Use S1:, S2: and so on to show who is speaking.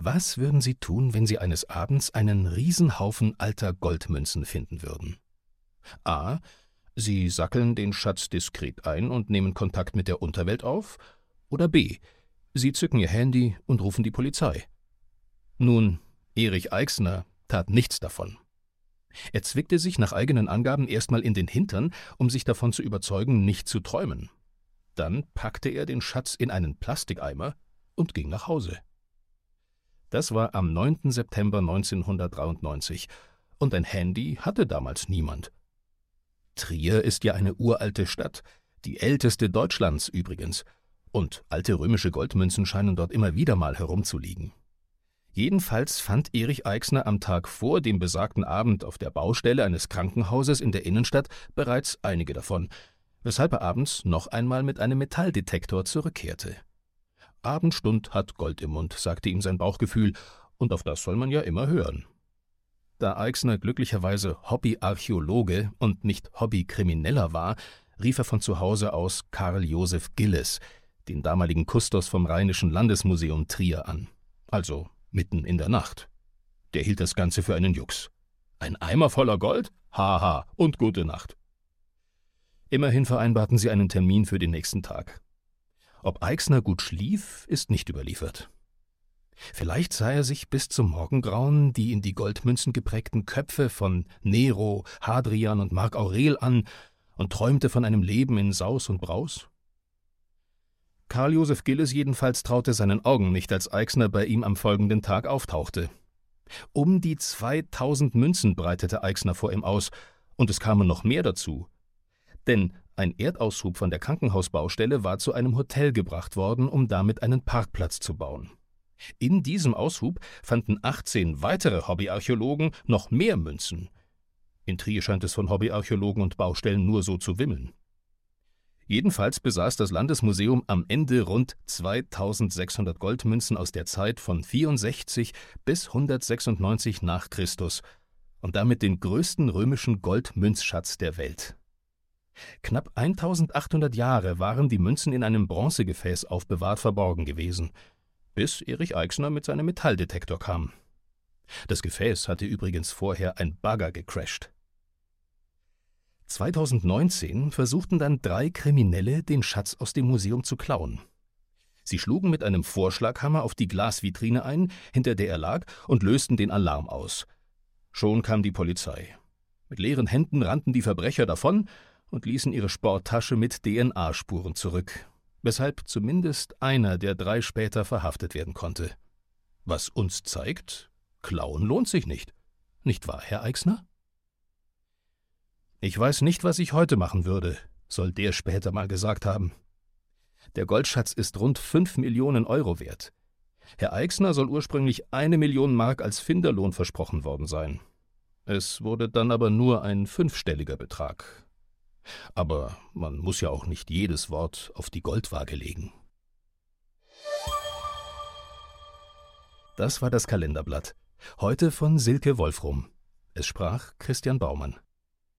S1: Was würden Sie tun, wenn Sie eines Abends einen Riesenhaufen alter Goldmünzen finden würden? A. Sie sackeln den Schatz diskret ein und nehmen Kontakt mit der Unterwelt auf. Oder B. Sie zücken Ihr Handy und rufen die Polizei. Nun, ErichEixner tat nichts davon. Er zwickte sich nach eigenen Angaben erstmal in den Hintern, um sich davon zu überzeugen, nicht zu träumen. Dann packte er den Schatz in einen Plastikeimer und ging nach Hause. Das war am 9. September 1993 und ein Handy hatte damals niemand. Trier ist ja eine uralte Stadt, die älteste Deutschlands übrigens, und alte römische Goldmünzen scheinen dort immer wieder mal herumzuliegen. Jedenfalls fand ErichEixner am Tag vor dem besagten Abend auf der Baustelle eines Krankenhauses in der Innenstadt bereits einige davon, weshalb er abends noch einmal mit einem Metalldetektor zurückkehrte. Abendstund hat Gold im Mund, sagte ihm sein Bauchgefühl, und auf das soll man ja immer hören. DaEixner glücklicherweise Hobbyarchäologe und nicht Hobbykrimineller war, rief er von zu Hause aus Karl Josef Gilles, den damaligen Kustos vom Rheinischen Landesmuseum Trier, an. Also mitten in der Nacht. Der hielt das Ganze für einen Jux. Ein Eimer voller Gold? Haha, und gute Nacht. Immerhin vereinbarten sie einen Termin für den nächsten Tag. ObEixner gut schlief, ist nicht überliefert. Vielleicht sah er sich bis zum Morgengrauen die in die Goldmünzen geprägten Köpfe von Nero, Hadrian und Mark Aurel an und träumte von einem Leben in Saus und Braus? Karl Josef Gilles jedenfalls traute seinen Augen nicht, alsEixner bei ihm am folgenden Tag auftauchte. Um die 2000 Münzen breiteteEixner vor ihm aus, und es kamen noch mehr dazu. Denn ein Erdaushub von der Krankenhausbaustelle war zu einem Hotel gebracht worden, um damit einen Parkplatz zu bauen. In diesem Aushub fanden 18 weitere Hobbyarchäologen noch mehr Münzen. In Trier scheint es von Hobbyarchäologen und Baustellen nur so zu wimmeln. Jedenfalls besaß das Landesmuseum am Ende rund 2600 Goldmünzen aus der Zeit von 64 bis 196 nach Christus und damit den größten römischen Goldmünzschatz der Welt. Knapp 1800 Jahre waren die Münzen in einem Bronzegefäß aufbewahrt verborgen gewesen, bis ErichEixner mit seinem Metalldetektor kam. Das Gefäß hatte übrigens vorher ein Bagger gecrasht. 2019 versuchten dann 3 Kriminelle, den Schatz aus dem Museum zu klauen. Sie schlugen mit einem Vorschlaghammer auf die Glasvitrine ein, hinter der er lag, und lösten den Alarm aus. Schon kam die Polizei. Mit leeren Händen rannten die Verbrecher davon und ließen ihre Sporttasche mit DNA-Spuren zurück, weshalb zumindest einer der 3 später verhaftet werden konnte. Was uns zeigt, Klauen lohnt sich nicht. Nicht wahr, HerrEixner? »Ich weiß nicht, was ich heute machen würde«, soll der später mal gesagt haben. Der Goldschatz ist rund 5 Millionen Euro wert. HerrEixner soll ursprünglich 1 Million Mark als Finderlohn versprochen worden sein. Es wurde dann aber nur ein 5-stelliger Betrag. Aber man muss ja auch nicht jedes Wort auf die Goldwaage legen. Das war das Kalenderblatt. Heute von Silke Wolfrum. Es sprach Christian Baumann.